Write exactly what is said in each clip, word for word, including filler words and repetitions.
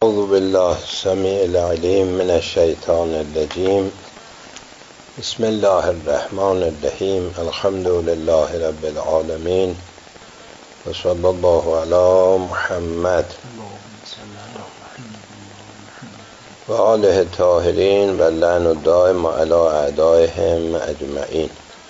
اعوذ بالله السمیع العلیم من الشیطان الرجیم. بسم الله الرحمن الرحیم. الحمد لله رب العالمین و صلی الله علی محمد و آله الطاهرین و لعن الدائم علی اعدائهم اجمعین.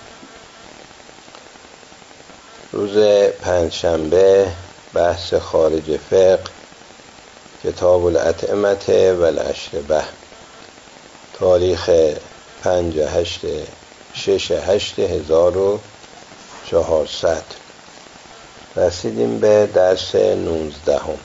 روز پنجشنبه بحث خارج فقه، کتاب الاطعمه و الاشربه، تاریخ پنج هشت شش هشت هزار و چهارصد. رسیدیم به درس نوزدهم.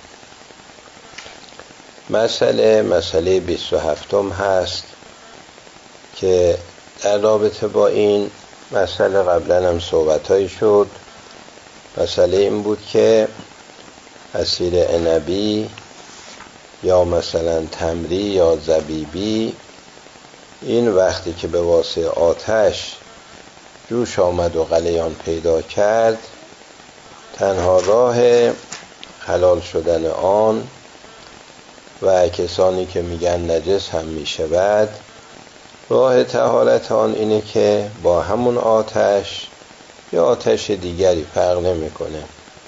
مسئله مسئله بیست و هفتم هست که در رابطه با این مسئله قبلا هم صحبت‌هایی شد. مسئله این بود که عصیر عنبی یا مثلا تمری یا زبیبی، این وقتی که به واسطه آتش جوش آمد و غلیان پیدا کرد، تنها راه حلال شدن آن و کسانی که میگن نجس هم میشود، راه طهارت آن اینه که با همون آتش یا آتش دیگری فرق نمیکنه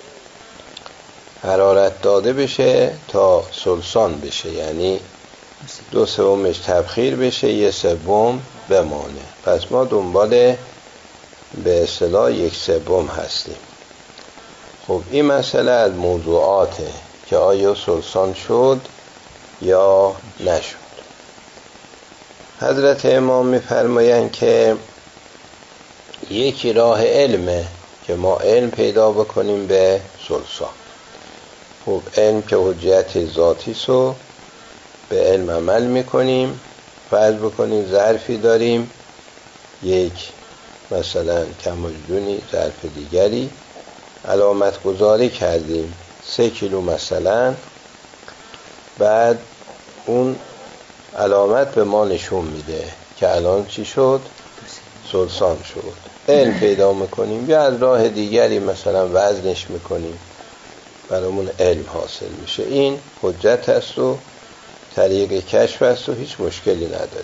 حرارت داده بشه تا سلسان بشه، یعنی دو سومش تبخیر بشه، یه سوم بمانه. پس ما دنبال به اصطلاح یک سوم هستیم. خب این مسئله از موضوعاته که آیا سلسان شد یا نشد. حضرت امام می‌فرمایند که یکی راه علمه که ما علم پیدا بکنیم به سلسان. خب علم که حجت ذاتی سو به علم عمل میکنیم. فرض بکنیم ظرفی داریم، یک مثلا کماجدونی ظرف دیگری علامت گذاری کردیم سه کیلو مثلا، بعد اون علامت به ما نشون میده که الان چی شد؟ سلسان شد. علم پیدا میکنیم یا از راه دیگری مثلا وزنش میکنیم، برامون علم حاصل میشه. این حجت است و طریق کشف است و هیچ مشکلی نداره.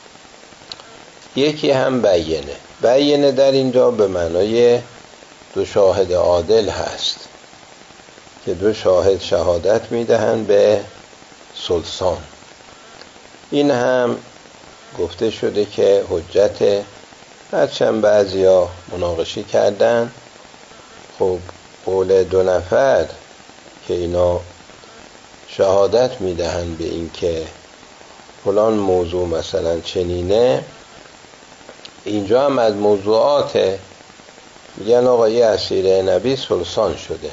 یکی هم بیینه. بیینه در اینجا به معنای دو شاهد عادل هست که دو شاهد شهادت میدهند به سلسان. این هم گفته شده که حجت، هرچند بعضیا مناقشه کردن. خب قول دو نفر که اینا شهادت میدهند به این که فلان موضوع مثلا چنینه، اینجا هم از موضوعات میگن آقا یه عصیر عنبی سلسان شده،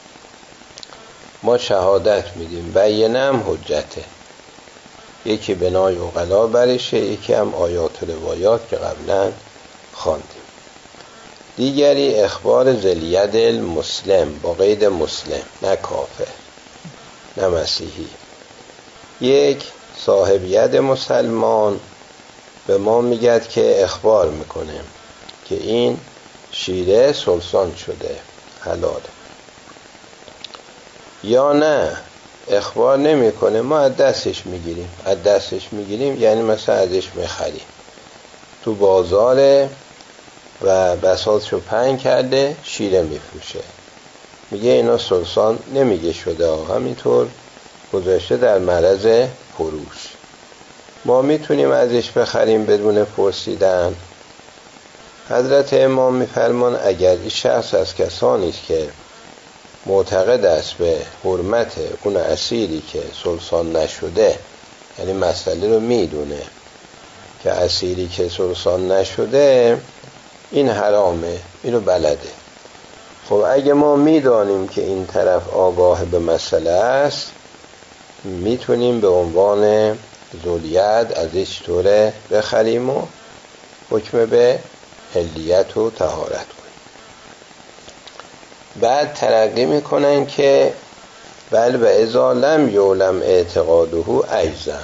ما شهادت میدیم. بیینه هم حجته، یکی بنای عقلا برشه، یکی هم آیات روایات که قبلا خواندیم. دیگری اخبار ذلید المسلم با قید مسلم، نه کافر نه مسیحی. یک صاحب ید مسلمان به ما میگد که اخبار میکنه که این شیره سلسان شده، حلاله. یا نه اخبار نمیکنه، ما از دستش میگیریم. از دستش میگیریم یعنی مثلا ازش میخریم، تو بازاره و بساطشو پهن کرده شیره میفروشه، میگه اینا سلسان نمیگه شده، همینطور گذاشته در معرض فروش. ما میتونیم ازش بخریم بدون پرسیدن. حضرت امام میفرمان اگر این شخص از کسانی است که معتقد است به حرمت اون عصیری که سلسان نشده، یعنی مسئله رو میدونه که عصیری که سلسان نشده این حرامه، اینو بلده. خب اگه ما میدانیم که این طرف آگاه به مسئله است، میتونیم به عنوان ذوالید ازش طوره بخریم و حکم به حلیت و طهارت کنیم. بعد ترقی میکنن که بل و اذا لم یعلم اعتقاده ایضا،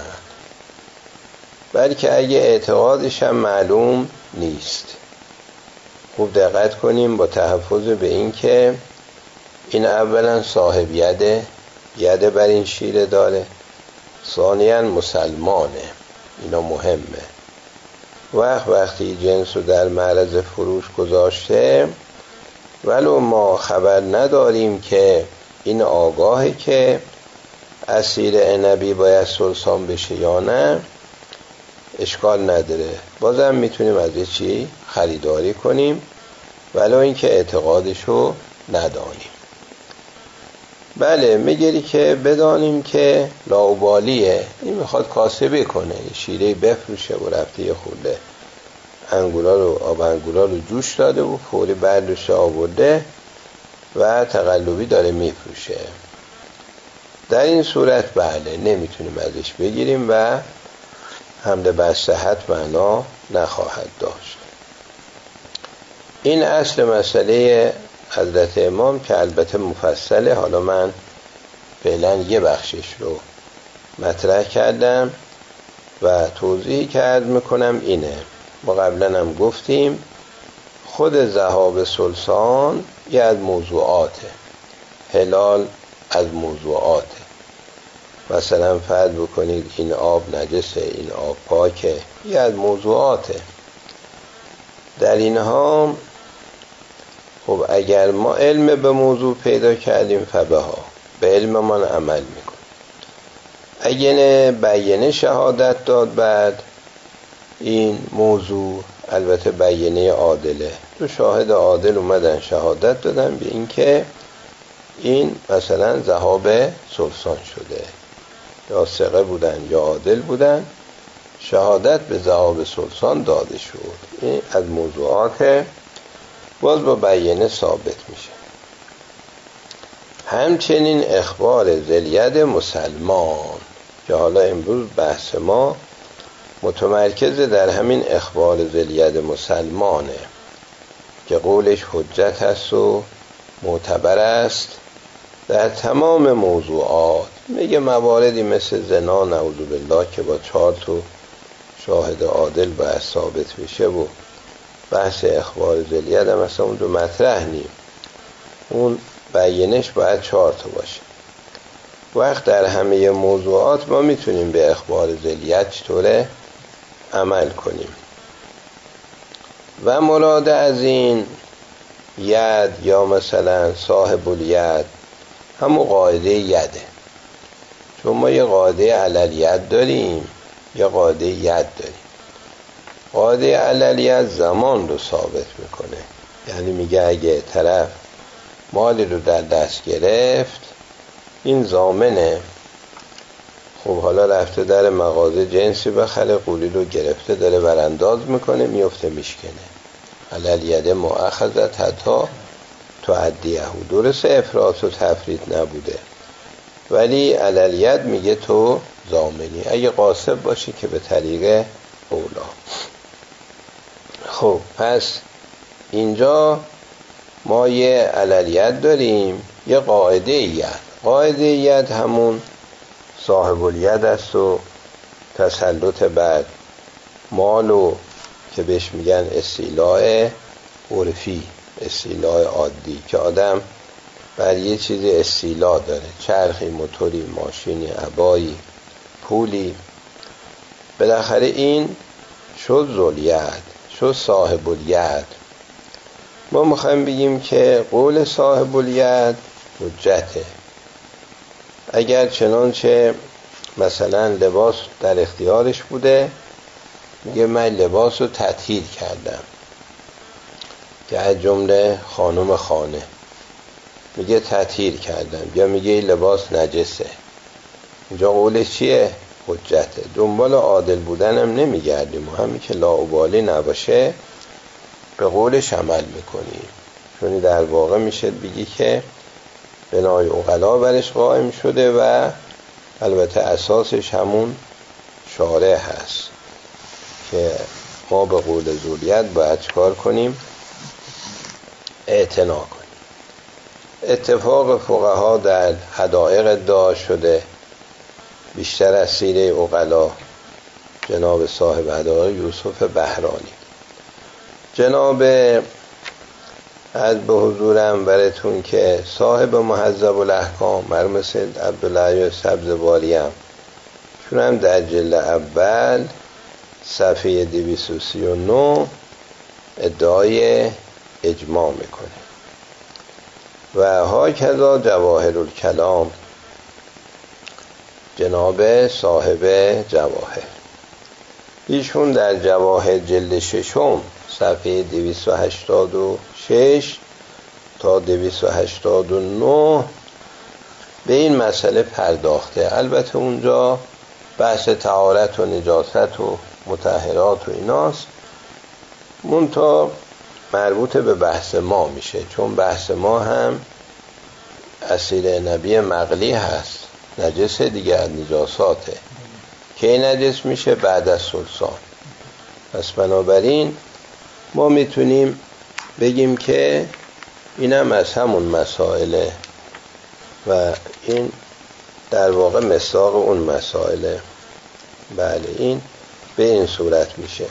بلکه اگه اعتقادش هم معلوم نیست. خوب دقت کنیم با تحفظ به این که این اولا صاحب یده، یده بر این شیره داره، ثانیاً مسلمانه، اینا مهمه. وقت وقتی جنس رو در معرض فروش گذاشته ولو ما خبر نداریم که این آگاهه که عصیر عنبی باید سلسان بشه یا نه، اشکال نداره، بازم میتونیم از یه چی خریداری کنیم ولو اینکه اعتقادشو ندانیم. بله میگری که بدانیم که لاابالیه، این میخواد کاسبی کنه، یه شیره بفروشه و رفته یه خورده انگورا رو آب انگورا رو جوش داده و فوری برداشت آورده و تقلبی داره میفروشه. در این صورت بله نمیتونیم ازش بگیریم و حمل بر صحت معنا نخواهد داشت. این اصل مسئله حضرت امام که البته مفصله، حالا من فعلا یه بخشش رو مطرح کردم و توضیحی که عرض میکنم اینه. ما قبلا هم گفتیم خود ذهاب سلسان یه از موضوعاته، هلال از موضوعاته. مثلا فرض بکنید این آب نجسه، این آب پاکه، یه از موضوعاته. در اینها خب اگر ما علم به موضوع پیدا کردیم فبها، به علممان عمل میکنیم. اگه بیینه شهادت داد بعد این موضوع، البته بیینه عادله، دو شاهد عادل اومدن شهادت دادن به این که این مثلا ذهاب سلسان شده، یا ثقه بودن یا عادل بودن، شهادت به ذهاب سلسان داده شد. این از موضوعات باز با بیینه ثابت میشه. همچنین اخبار ذی‌الید مسلمان که حالا امروز بحث ما متمرکز در همین اخبار ذی‌الید مسلمانه که قولش حجت هست و معتبر است در تمام موضوعات. میگه مواردی مثل زنا نعوذ بالله که با چهار تا شاهد عادل باید ثابت بشه و بحث اخبار ذی‌الید هم مثلا اون دو مطرح نیم، اون بیانش باید چهار تا باشه. وقت در همه موضوعات ما میتونیم به اخبار ذی‌الید چطوره عمل کنیم. و مراد از این ید یا مثلا صاحب الید همون قاعده یده، چون ما یه قاعده علل ید داریم یه قاعده ید داریم. قاعده علل ید زمان رو ثابت میکنه، یعنی میگه اگه طرف مالی رو در دست گرفت این ضامنه، خب حالا رفته در مغازه جنسی بخره، قولی رو گرفته داره برانداز میکنه، میفته میشکنه، علل ید مؤاخذت حتی تعدیه. درسته افراط و تفریط نبوده ولی علل ید میگه تو ضامنی، اگه قاصد باشی که به طریق اولا. خب پس اینجا ما یه علل ید داریم، یه قاعده ید. قاعده ید همون صاحب الید است و تسلط بر مالو که بهش میگن استیلاء عرفی، استیلاء عادی، که آدم بر یه چیزی استیلا داره، چرخی، موتوری، ماشینی، عبایی، پولی، بالاخره این شد ذوالید، شد صاحب الید. ما میخوایم بگیم که قول صاحب الید حجته. اگر چنانچه مثلا لباس در اختیارش بوده، میگه من لباس رو تطهیر کردم، که از جمله خانم خانه میگه تطهیر کردم، یا میگه این لباس نجسه، اینجا قولش چیه؟ حجته. دنبال عادل بودن هم نمیگردیم و همین که لاابالی نباشه به قولش عمل میکنیم، چون در واقع میشه بگی که بنای عقلا برش قائم شده و البته اساسش همون شارع هست که ما به قول ذوالید باید چکار کنیم؟ اعتنا کنیم. اتفاق فقها در حدائق ادعا شده، بیشتر از سیره عقلا، جناب صاحب حدائق یوسف بهرانی. جناب از به حضورم براتون که صاحب مهذب الاحکام مرمسید عبدالله سبزواری هم ایشون هم در جلد اول صفحه دویست و سی و نه ادعای اجماع میکنه. و هاکذا جواهر الکلام جناب صاحب جواهر، ایشون در جواهر جلد ششم صفحه دویست و هشتاد و شش تا دویست و هشتاد و نه به این مسئله پرداخته. البته اونجا بحث طهارت و نجاست و مطهرات و ایناست، منتها مربوط به بحث ما میشه، چون بحث ما هم اسیر نبی مغلی هست، نجس دیگه از نجاساته که نجس میشه بعد از سلسان. پس بنابراین ما میتونیم بگیم که اینم از همون مسائله و این در واقع مصداق اون مسائله. بله این به این صورت میشه.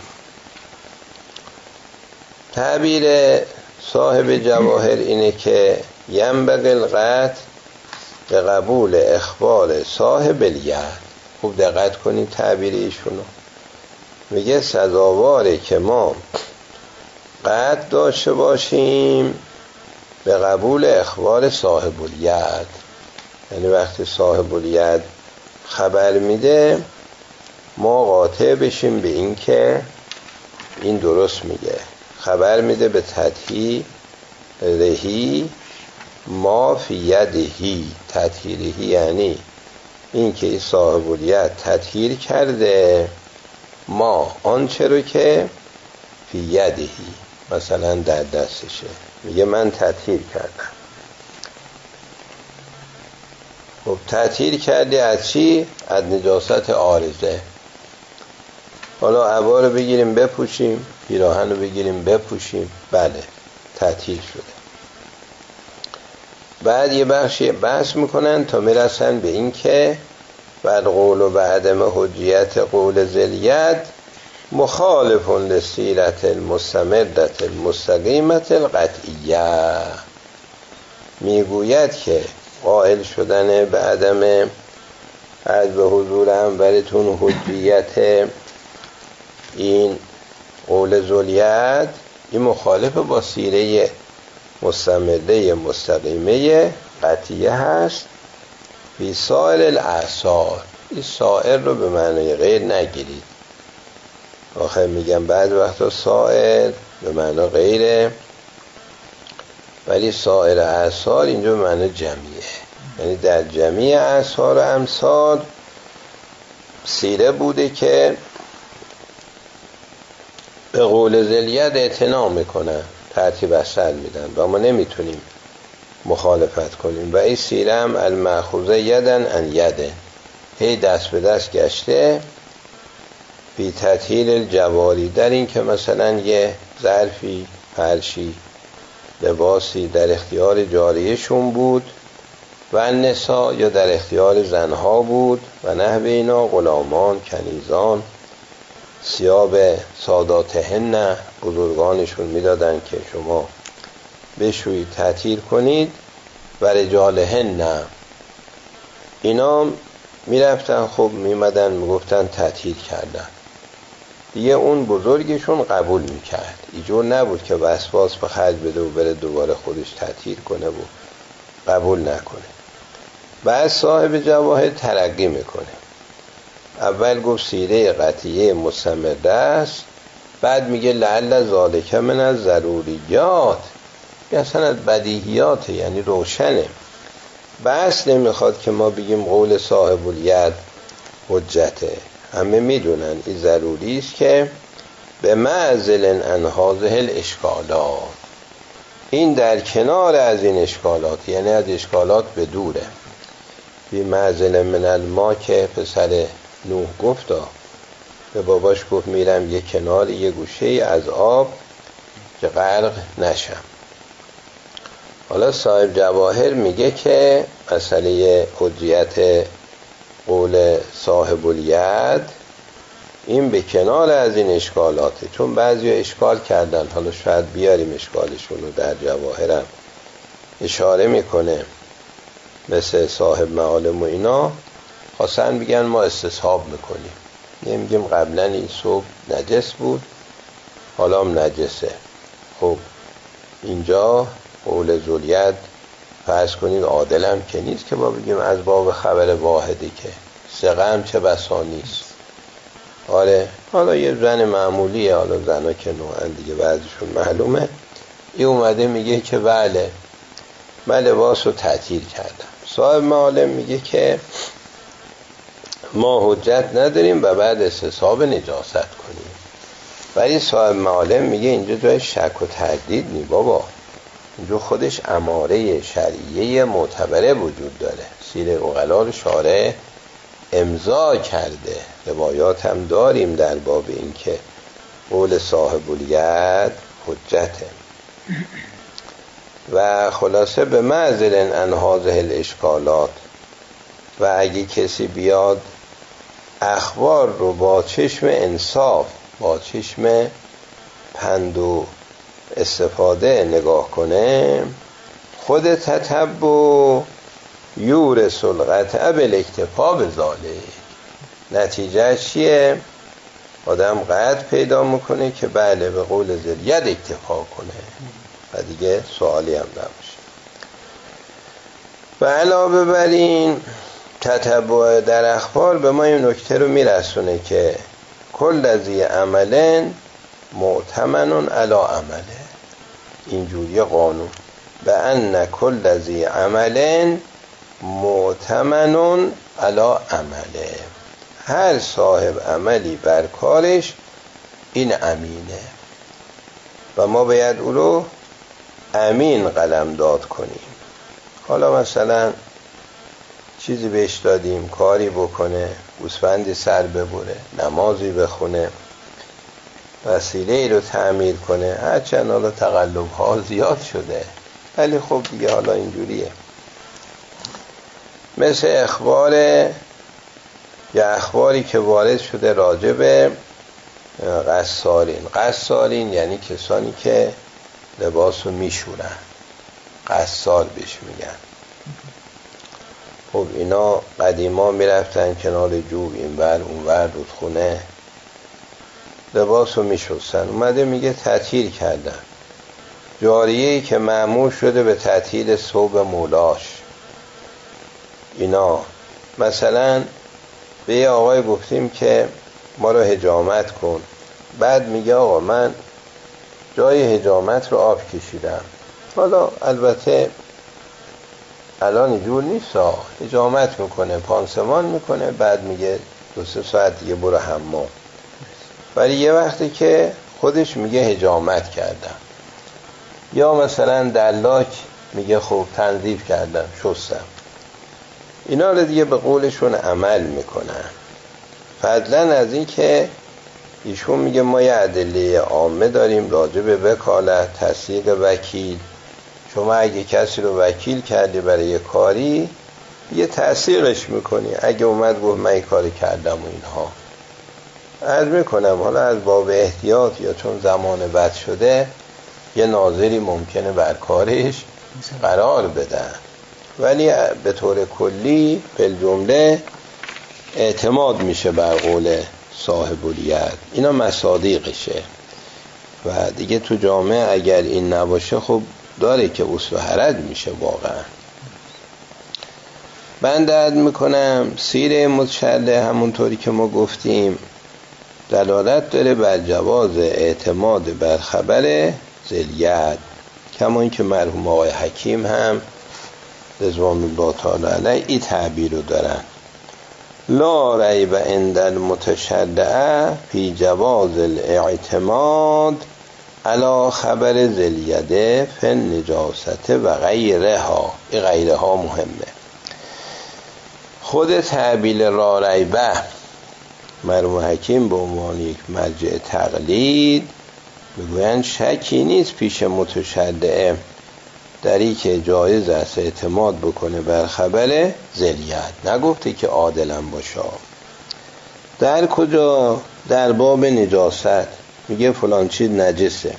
تعبیر صاحب جواهر اینه که ینبغی القطع به قبول اخبار صاحب الید. خوب دقت کنید تعبیر ایشونو، میگه سزاواره که ما قطع داشته باشیم به قبول اخبار صاحب الید، یعنی وقتی صاحب الید خبر میده ما قاطع بشیم به این که این درست میگه. خبر میده به تطهیر رهی ما فی یدهی، تطهیرهی یعنی این که این صاحب الید تطهیر کرده ما آنچه رو که فی یدهی مثلا در دستشه، میگه من تطهیر کردم. خب تطهیر کردی از چی؟ از نجاست عارضه. حالا عبا رو بگیریم بپوشیم، پیراهن رو بگیریم بپوشیم، بله تطهیر شده. بعد یه بخشی بحث میکنن تا میرسن به این که بعد قول و بعدم حجیت قول ذلید مخالف لسیرت المستمرت المستقیمت القطعیه، میگوید که قائل شدن به عدم از به حضور انورتون حجیت این قول ذلید این مخالف با سیره مستمره مستقیمه قطعیه هست. فی سائر الاعصار، این سائر رو به معنی غیر نگیرید، آخر میگم بعد وقتا سائر به معنی غیره، ولی سائر اعصار اینجا به معنی جمعیه، یعنی در جمعی اعصار و امثال سیره بوده که به قول ذلید اعتنا میکنن، ترتیب اصل میدن و ما نمیتونیم مخالفت کنیم. و این سیره هم المأخوذه یدن ان یده، هی دست به دست گشته بی تطهیر الجواری، در این که مثلا یه ظرفی فرشی لباسی در اختیار جاریشون بود و نسا یا در اختیار زنها بود و نحو اینا، غلامان کنیزان ثیاب ساداتهن بزرگانشون میدادن که شما بشویید تطهیر کنید و رجالهن اینا میرفتن خب میمدن میگفتن تطهیر کردن دیگه، اون بزرگشون قبول میکرد، اینجور نبود که وسواس به خرج بده و بره دوباره خودش تطهیر کنه و قبول نکنه. بعد صاحب جواهر ترقی میکنه، اول گفت سیره قطعیه مستمره است، بعد میگه لعل ذالک من از ضروریات، اصلا از بدیهیات، یعنی روشنه. بس نمیخواد که ما بگیم قول صاحب الید حجته، همه میدونن این ضروری است که به معزل ان هذه الاشکالات، این در کنار از این اشکالات، یعنی از اشکالات به دوره. بی معزل من الماء که پسر نوح گفتا به باباش گفت میرم یه کنار یه گوشه از آب که غرق نشم. حالا صاحب جواهر میگه که مسئله حجیت قول صاحب الید این به کنار از این اشکالاته، چون بعضی اشکال کردن، حالا شاید بیاریم اشکالشون رو در جواهرم اشاره میکنه، مثل صاحب معالم و اینا خواستن بگن ما استصحاب میکنیم، نمیگیم قبلا این صبح نجس بود حالا هم نجسه. خب اینجا قول ذوالید فرض کنید عادل هم که نیست که با بگیم از باب خبر واحده، که ثقه هم چه بسا نیست. آره حالا یه زن معمولیه، حالا زنا که نوعا دیگه بعضشون معلومه، این اومده میگه که بله من لباس رو تعطیل کردم. صاحب معالم میگه که ما حجت نداریم و بعد استصحاب نجاست کنیم. ولی صاحب معالم میگه اینجا جای شک و تردید نی بابا، اینجا خودش اماره شرعیه معتبره وجود داره، سیر اغلال شارع امضا کرده، روایات هم داریم در باب این که قول صاحب الید حجته. و خلاصه به معذر ان هذه الاشکالات، و اگه کسی بیاد اخبار رو با چشم انصاف، با چشم پند و استفاده نگاه کنه، خود تتبع یورث القطع بالاکتفا بذالک، نتیجه چیه؟ آدم قطع پیدا میکنه که بله به قول ذوالید اکتفا کنه و دیگه سوالی هم نباشه. و علاوه بر این تتبع در اخبار به ما این نکته رو میرسونه که کل ذی عمل معتمن علی عمله، اینجوری قانون به ان کل ذی عمل معتمن علی عمله، هر صاحب عملی بر کارش این امینه و ما باید او رو امین قلمداد کنیم. حالا مثلا چیزی بهش دادیم کاری بکنه، گوسفندی سر ببره، نمازی بخونه، وسیله ای رو تعمیر کنه، هرچند حالا تقلب ها زیاد شده ولی خب دیگه حالا اینجوریه. مثل اخبار یا اخباری که وارد شده راجع به قصالین. قصالین یعنی کسانی که لباس رو میشورن، قصال بهش میگن. خب اینا قدیما میرفتن کنار جوب اینور اونور رودخونه لباس رو میشستن. اومده میگه تعطیل کردن جاریه‌ای که مأمور شده به تعطیل ثوب مولاش. اینا مثلا به یه آقای گفتیم که ما رو حجامت کن، بعد میگه آقا من جای حجامت رو آب کشیدم، حالا البته الان اینجور نیست، حجامت میکنه پانسمان میکنه بعد میگه دو سه ساعت دیگه برو حمام، ولی یه وقتی که خودش میگه حجامت کردم. یا مثلا دلاک میگه خب تنظیف کردم شستم. اینا رو دیگه به قولشون عمل میکنن. فضلا از این که ایشون میگه ما یه ادله عامه داریم راجع به وکالت، تصدیق وکیل. شما اگه کسی رو وکیل کردی برای یه کاری یه تصدیقش میکنی، اگه اومد گفت من این کاری کردم و اینها. عرض میکنم حالا از باب احتیاط یا چون زمان بد شده یه ناظری ممکنه بر کارش قرار بدن، ولی به طور کلی به جمله اعتماد میشه بر قول صاحب الید. اینا مصادیقشه و دیگه تو جامعه اگر این نباشه خب داره که اصل و حرج میشه واقعا. بنده عرض میکنم سیر متشرع همونطوری که ما گفتیم دلالت داره بر جواز اعتماد بر خبر ذوالید، کما اینکه مرحوم آقای حکیم هم رضوان الله تعالی علیه این تعبیر رو دارن: لا ریب عند المتشرع فی جواز الاعتماد علی خبر ذوالید فی النجاست و غیرها. این غیرها مهمه. خود تعبیر لا ریبه مرحوم حکیم به عنوان یک مرجع تقلید میگویند شکی نیست پیش متشرع در این که جایز است اعتماد بکنه بر خبر ذوالید. نگفته که عادلم باشه. در کجا؟ در باب نجاست میگه فلان چیز نجسه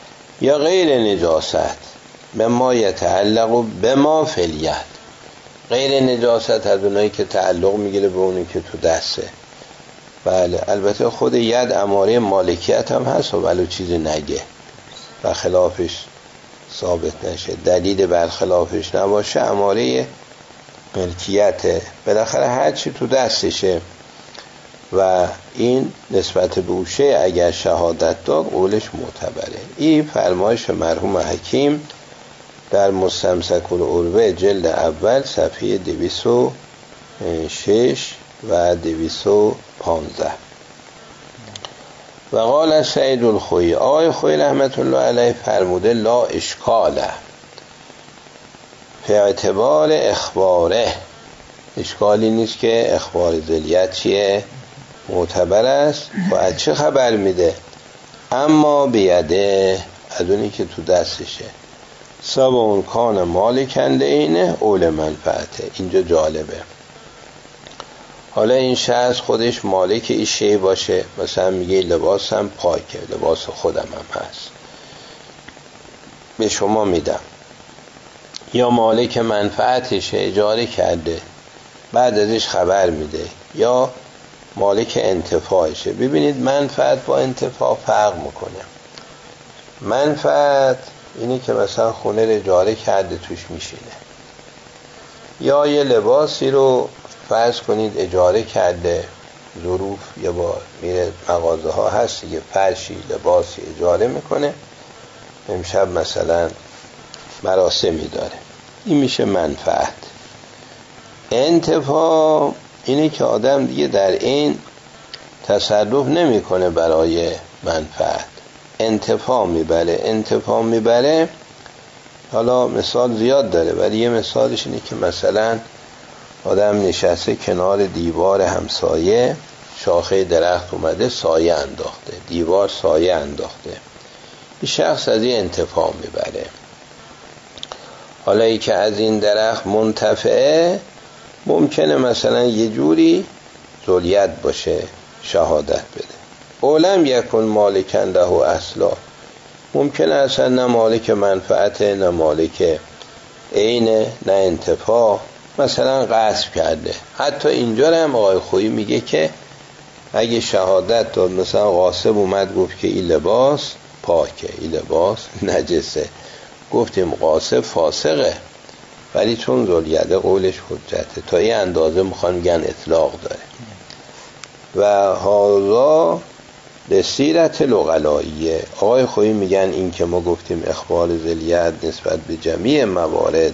یا غیر نجاست به ما یتعلق به ما فی الید، غیر نجاست از اونایی که تعلق میگیره به اونی که تو دسته. بله البته خود ید اماره مالکیت هم هست ولو چیزی نگه و خلافش ثابت نشه، دلیل بر خلافش نباشه، اماره ملکیته، بالاخره هر چی تو دستشه و این نسبت به اوشه اگر شهادت داد قولش معتبره. این فرمایش مرحوم حکیم در مستمسک العروه جلد اول صفحه دویست و شش و دویست و پانزده. و قال سعید الخویی، آقای خویی رحمت الله علیه فرموده لا اشکاله فی اعتبار اخباره، اشکالی نیست که اخبار ذلیت چیه؟ معتبر است. و از چه خبر میده؟ اما بیده، از اونی که تو دستشه، سب اون کان مالکنده اینه اول منفعته. اینجا جالبه، حالا این شخص خودش مالک این شی باشه، مثلا میگه لباسم پاکه، لباس خودم هم هست به شما میدم، یا مالک منفعتشه اجاره کرده بعد ازش خبر میده، یا مالک انتفاعشه. ببینید منفعت با انتفاع فرق میکنه. منفعت اینی که مثلا خونه رو اجاره کرده توش میشینه، یا یه لباسی رو فرض کنید اجاره کرده، ظروف یه بار میره مغازه ها هست یه فرشی لباسی اجاره میکنه، امشب مثلا مراسمی داره، این میشه منفعت. انتفاع اینه که آدم دیگه در این تصرف نمیکنه برای منفعت، انتفاع میبره. انتفاع میبره حالا مثال زیاد داره ولی یه مثالش اینه که مثلا آدم نشسته کنار دیوار همسایه، شاخه درخت اومده سایه انداخته، دیوار سایه انداخته، این شخص از این انتفاع میبره. حالا ای که از این درخت منتفعه ممکنه مثلا یه جوری ذلیت باشه شهادت بده. اولم یکن مالکنده و اصلا، ممکنه اصلا نه مالک منفعته نه مالک عینه نه انتفاع، مثلا غصب کرده. حتی اینجا هم آقای خویی میگه که اگه شهادت داد مثلا غاصب اومد گفت که این لباس پاکه این لباس نجسه، گفتیم غاصب فاسقه ولی چون ذلیت قولش حجته، تا این اندازه میخوان میگن اطلاق داره. و هذا به سیرت العقلائیه، آقای خویی میگن این که ما گفتیم اخبار ذلیت نسبت به جمیع موارد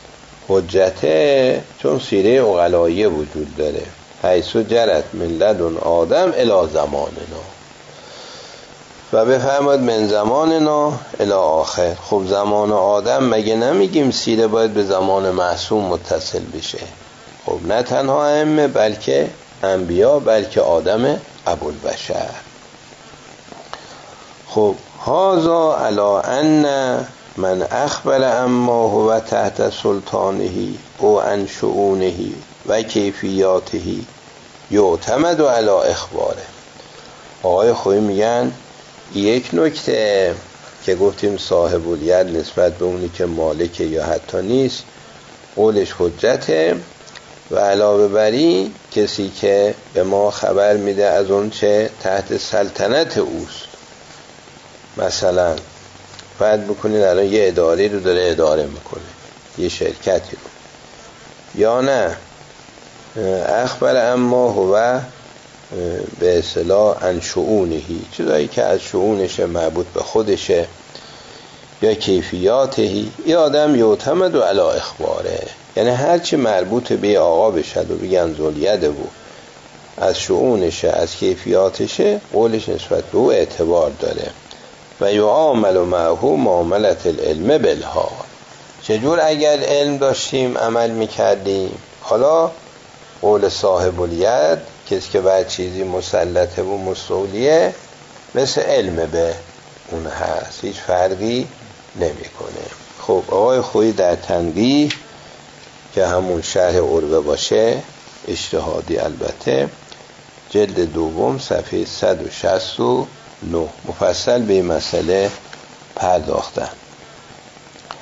حجته چون سیره عقلائیه وجود داره، حیث جرت من لدن آدم الی زماننا، و بفرماد من زماننا الی آخر. خب زمان آدم مگه نمیگیم سیره باید به زمان معصوم متصل بشه؟ خب نه تنها ائمه بلکه انبیا، بلکه آدم ابوالبشر. خب هذا علی ان من اخبر اما هو تحت سلطانه او عن شؤونه و کیفیاته یعتمد علی اخباره. آقای خویی میگن یک نکته که گفتیم صاحب الید نسبت به اونی که مالکه یا حتی نیست قولش حجته، و علاوه بری کسی که به ما خبر میده از اون چه تحت سلطنت اوست، مثلا باید بکنید الان یه اداره رو داره اداره میکنه یه شرکتی رو، یا نه اخبر اما هو به اصطلاح عن شؤونهی، چیزایی که از شؤونش مربوط به خودشه، یا کیفیاتهی، این آدم یعتمد علی اخباره، یعنی هرچی مربوط به آقا بشد و بگن ذلیته بود از شؤونشه از کیفیاتشه قولش نسبت به او اعتبار داره. و یعامل معه معاملت العلم بالحال، چجور اگر علم داشتیم عمل میکردیم؟ حالا قول صاحب الید کسی که بعد چیزی مسلطه و مستولیه مثل علم به اون هست، هیچ فرقی نمیکنه. خب آقای خویی در تنبیه که همون شرح عروه باشه اجتهادی البته جلد دوم صفحه صد و شصت و نه مفصل به این مسئله پرداختن.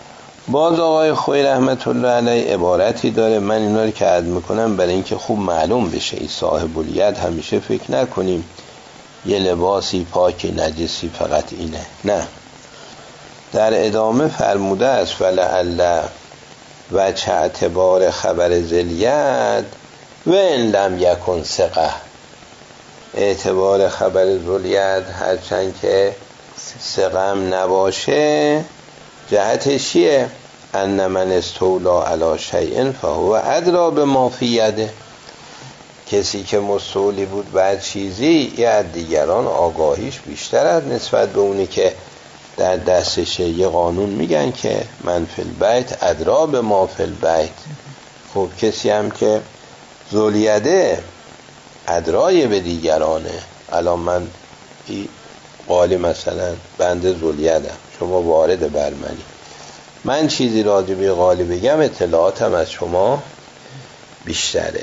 باز آقای خویی رحمت الله علیه عبارتی داره، من اینا رو که عد میکنم برای اینکه خوب معلوم بشه این صاحب الید همیشه فکر نکنیم یه لباسی پاکی نجسی فقط اینه، نه. در ادامه فرموده است ولعل وجه اعتبار خبر ذلید و ان لم یکن ثقه، اعتبار خبر ذلید هرچند که ثقم نباشه جهتش چیه؟ ان من استولا علی شیء فهو ادری بما فی یده، کسی که مستولی بود بعد چیزی یه از دیگران آگاهیش بیشتر از نسبت به اونی که در دستشه. یه قانون میگن که من فی البیت ادری بما فی البیت. خب کسی هم که ذولیده ادرای به دیگرانه. الان من قالی مثلا بنده ذولیدم، شما وارد بر منی، من چیزی راجع به قالی بگم اطلاعاتم از شما بیشتره.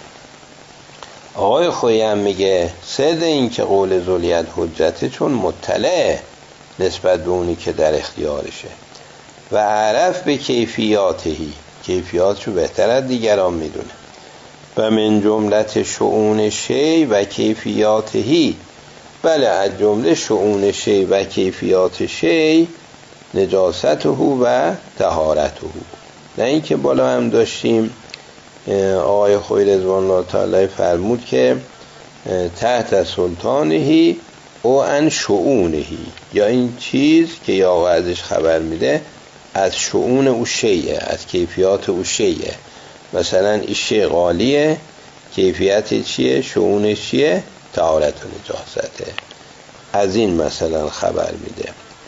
آقای خویی هم میگه سد این که قول ذولیت حجته چون مطلع نسبت به اونی که در اختیارشه و عرف به کیفیاتهی، کیفیاتشو بهتر از دیگران میدونه. و من جملت شؤون شی و کیفیاتهی، بله از جمله شؤون شی و کیفیات شی نجاسته و طهارته. نه این که بالا هم داشتیم آقای خویی رضوان الله تعالی فرمود که تحت سلطانهی او ان شؤونهی، یا این چیز که یا ازش خبر میده از شؤون او شیعه، از کیفیات او شیعه. مثلا این شیء غالیه، کیفیت چیه؟ شؤونش چیه؟ طهارت و نجاسته. از این مثلا خبر میده.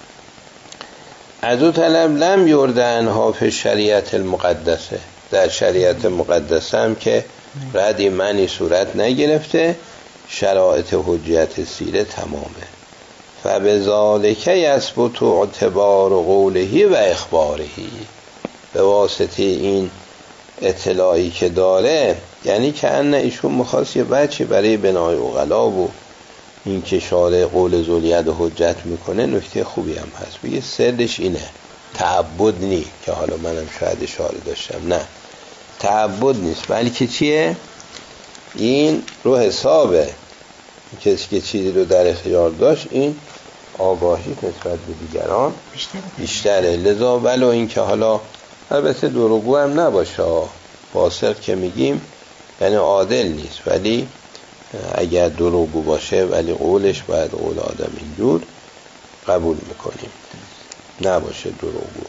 از او طلب لم یرد عنها فی شریعت المقدسه، در شریعت مقدسه هم که ردی منی صورت نگرفته، شرایط حجیت سیره تمامه. فبذالک یثبت اعتبار قولهی و اخبارهی، به واسطه این اطلاعی که داره، یعنی که ان ایشون مخواست یه بچه برای بنای عقلا و این که شارع قول ذولیت حجت میکنه نکته خوبی هم هست. بگه سرش اینه، تعبد نی که حالا منم شاید اشاره داشتم، نه تعبد نیست، بلکه چیه؟ این رو حسابه کسی که چیزی رو در اختیار داشت این آگاهی نسبت به دیگران بیشتره, بیشتره. لذا ولو این که حالا البته دروغگو هم نباشه، فاسق که میگیم یعنی عادل نیست، ولی اگر دروغگو باشه ولی قولش باید قول آدم اینجور قبول میکنیم، نباشه دروغگو.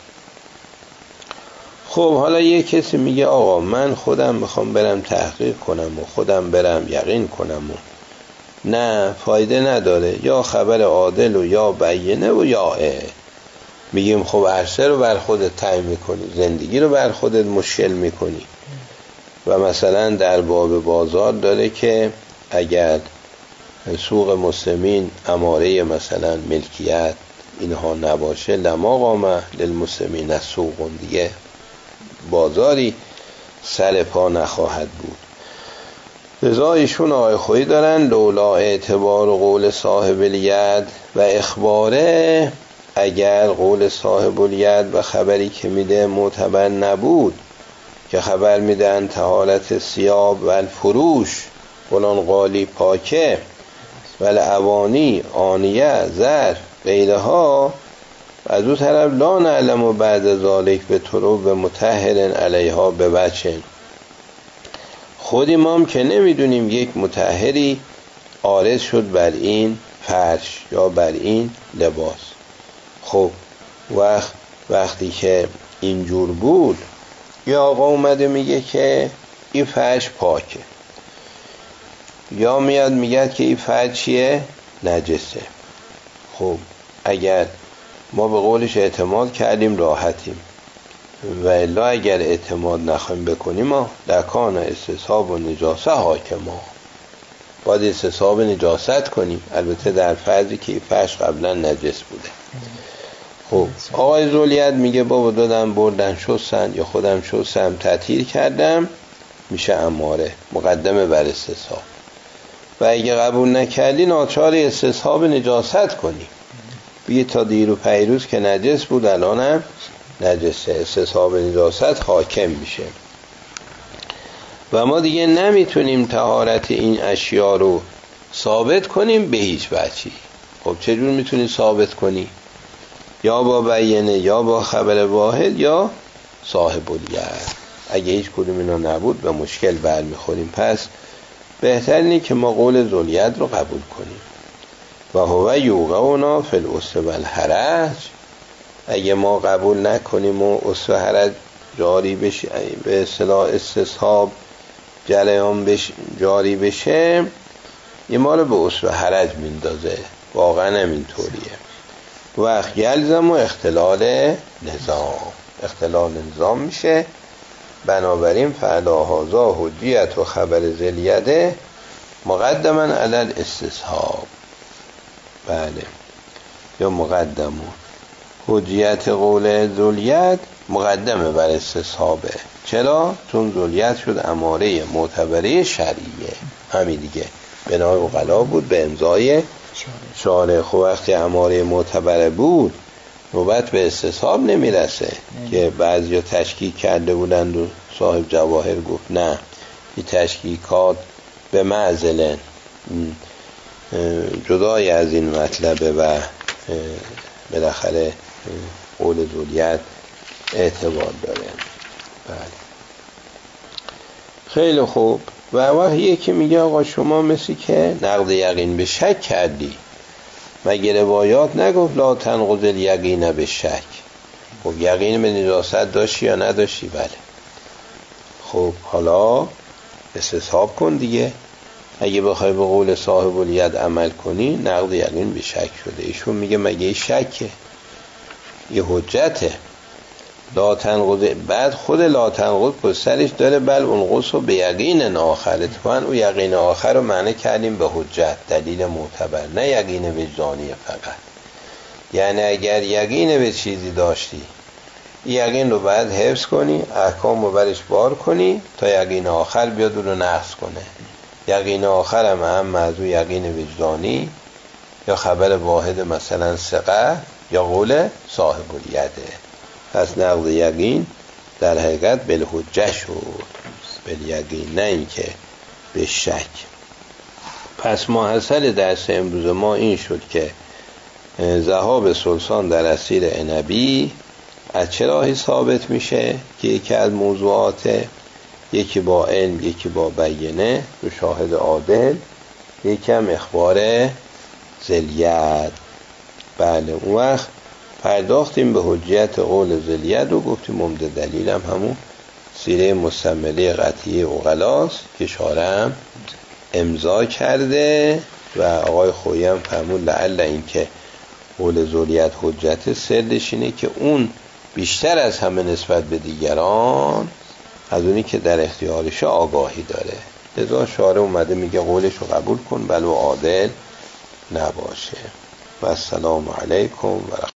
خب حالا یه کسی میگه آقا من خودم میخوام برم تحقیق کنم و خودم برم یقین کنم و نه فایده نداره، یا خبر عادل و یا بیینه و یا اه. میگیم خب عرصه رو بر خودت تعیین میکنی، زندگی رو بر خودت مشکل میکنی. و مثلا در باب بازار داره که اگر سوق مسلمین اماره مثلا ملکیت اینها نباشه لما قامه للمسلمین از سوق، دیگه بازاری سر پا نخواهد بود. لذا ایشون آقای خویی دارن لولا اعتبار قول صاحب الید و اخباره، اگر قول صاحب الید و خبری که میده معتبر نبود، که خبر میدن طهارت ثیاب و الفروش فلان قالی پاکه ولی اوانی آنیه زر غیرها، از او طرف لا نعلم و بعد ذالک به طرق به مطهر علیها به بچن، خود امام که نمیدونیم یک مطهری عارض شد بر این فرش یا بر این لباس. خب وقت وقتی که اینجور بود یا آقا اومده میگه که این فرش پاکه، یا میاد میگه که این فرش چیه؟ نجسه. خب اگر ما به قولش اعتماد کردیم راحتیم، و الا اگر اعتماد نخواهیم بکنیم ما لکان استصحاب و نجاسه حاکما، باید استصحاب نجاست کنیم، البته در فرضی که فرش قبلا نجس بوده. خب آقای ذولیت میگه بابا دادم بردن شستن یا خودم شستم تطهیر کردم، میشه اماره مقدمه بر استصحاب، و اگه قبول نکردی ناچار استصحاب نجاست کنی، بگه تا دیرو پیروز که نجس بود الانم نجسه، استصحاب نجاست حاکم میشه و ما دیگه نمیتونیم طهارت این اشیا رو ثابت کنیم به هیچ وجهی. خب چجور میتونی ثابت کنی؟ یا با بیانه، یا با خبر واحد، یا صاحب الید. اگه هیچ کدوم اینا نبود به مشکل برمیخوریم. پس بهتر اینه که ما قول ذوالید رو قبول کنیم. و هو یوقعنا فی الاسر و الحرج. اگه ما قبول نکنیم و اسر و حرج جاری بشه، به اصطلاح استصحاب جریان بشه، جاری بشه، این ما رو به اسر و حرج میندازه. واقعا همینطوریه. وقت یلزم و اختلال نظام، اختلال نظام میشه. بنابراین فعلا هذا حجیت و خبر ذوالید مقدما علی الاستصحاب. بله، یا مقدمون حجیت قول ذوالید مقدمه بر استصحابه. چرا؟ چون ذوالید شد اماره معتبره شرعیه. همین دیگه، بنای عقلا بود به امضای شارع. خب وقتی اماره معتبره بود نوبت به استصحاب نمیرسه که بعضیا تشکیک کرده بودند و صاحب جواهر گفت نه، این تشکیکات به معزلن، جدای از این مطلبه و بالاخره قول ذوالید اعتبار داره. بله، خیلی خوب. و وقتی یکی میگه آقا شما مثل که نقض یقین به شک کردی، مگه روایات نگفت لا تنقض الیقین به شک؟ خب یقین به نجاست داشتی یا نداشتی؟ بله. خب حالا استصحاب کن دیگه. اگه بخوای به قول صاحب الید عمل کنی نقض یقین به شک شده. ایشون میگه مگه شکه؟ یه حجته. لا تنقض، بعد خود لا تنقض پسرش داره بل انقص و به یقین آخر. اتفاقا او یقین آخر رو معنی کردیم به حجت، دلیل معتبر، نه یقین وجدانی فقط. یعنی اگر یقین به چیزی داشتی، یقین رو باید حفظ کنی، احکام رو برش بار کنی تا یقین آخر بیاد رو نقص کنه. یقین آخر هم هم موضوع یقین وجدانی یا خبر واحد مثلا ثقه یا قول صاحب الیده. پس نقض یقین در حقیقت بالحجه شد، بالیقین، نه این که به شک. پس ماحصل درس امروز ما این شد که ذهاب سلطان در عصیر عنبی از چه راهی ثابت میشه؟ که یکی از موضوعات، یکی با علم، یکی با بیانه، دو شاهد عادل، یکی هم اخبار ذوالید. بله، اون وقت پرداختیم به حجیت قول ذوالید و گفتیم عمده دلیل هم همون سیره مستمله قطعیه عقلاست که شارع هم امضا کرده و آقای خویی هم فهمون لعل این که قول ذوالید حجت سردش اینه که اون بیشتر از همه نسبت به دیگران از اونی که در اختیارش آگاهی داره. لذا شارع اومده میگه قولش رو قبول کن ولو عادل نباشه. و السلام علیکم و